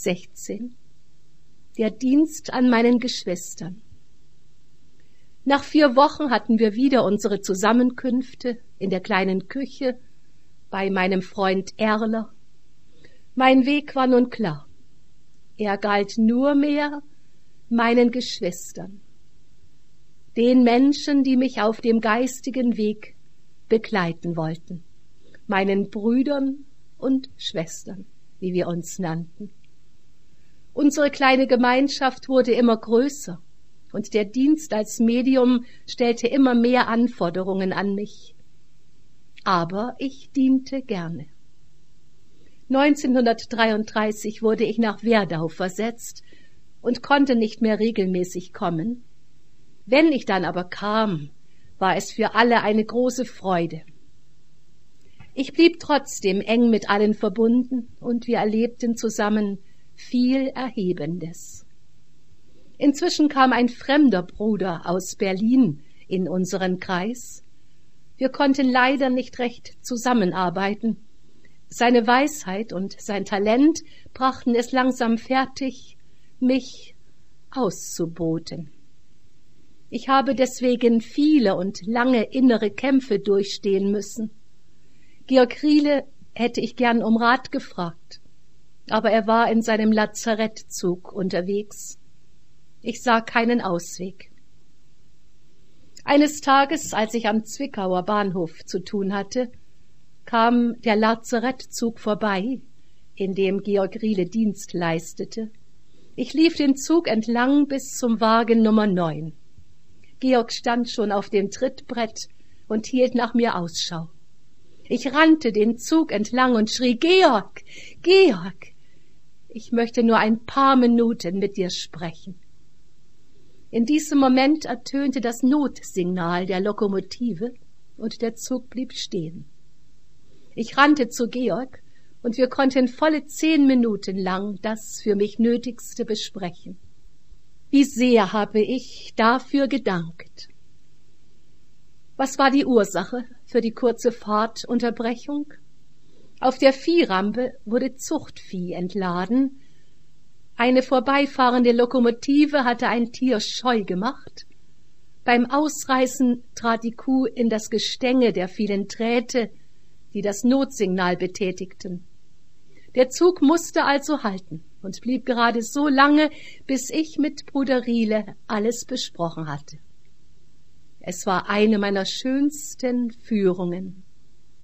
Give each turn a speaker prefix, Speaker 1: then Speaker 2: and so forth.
Speaker 1: 16. Der Dienst an meinen Geschwistern. Nach 4 Wochen hatten wir wieder unsere Zusammenkünfte in der kleinen Küche bei meinem Freund Erler. Mein Weg war nun klar. Er galt nur mehr meinen Geschwistern, den Menschen, die mich auf dem geistigen Weg begleiten wollten, meinen Brüdern und Schwestern, wie wir uns nannten. Unsere kleine Gemeinschaft wurde immer größer und der Dienst als Medium stellte immer mehr Anforderungen an mich. Aber ich diente gerne. 1933 wurde ich nach Werdau versetzt und konnte nicht mehr regelmäßig kommen. Wenn ich dann aber kam, war es für alle eine große Freude. Ich blieb trotzdem eng mit allen verbunden und wir erlebten zusammen viel Erhebendes. Inzwischen kam ein fremder Bruder aus Berlin in unseren Kreis. Wir konnten leider nicht recht zusammenarbeiten. Seine Weisheit und sein Talent brachten es langsam fertig, mich auszuboten. Ich habe deswegen viele und lange innere Kämpfe durchstehen müssen. Georg Riele hätte ich gern um Rat gefragt, aber er war in seinem Lazarettzug unterwegs. Ich sah keinen Ausweg. Eines Tages, als ich am Zwickauer Bahnhof zu tun hatte, kam der Lazarettzug vorbei, in dem Georg Riele Dienst leistete. Ich lief den Zug entlang bis zum Wagen Nummer 9. Georg stand schon auf dem Trittbrett und hielt nach mir Ausschau. Ich rannte den Zug entlang und schrie: »Georg, Georg, ich möchte nur ein paar Minuten mit dir sprechen.« In diesem Moment ertönte das Notsignal der Lokomotive und der Zug blieb stehen. Ich rannte zu Georg und wir konnten volle 10 Minuten lang das für mich Nötigste besprechen. Wie sehr habe ich dafür gedankt. Was war die Ursache für die kurze Fahrtunterbrechung? Auf der Viehrampe wurde Zuchtvieh entladen. Eine vorbeifahrende Lokomotive hatte ein Tier scheu gemacht. Beim Ausreißen trat die Kuh in das Gestänge der vielen Drähte, die das Notsignal betätigten. Der Zug musste also halten und blieb gerade so lange, bis ich mit Bruder Riele alles besprochen hatte. Es war eine meiner schönsten Führungen.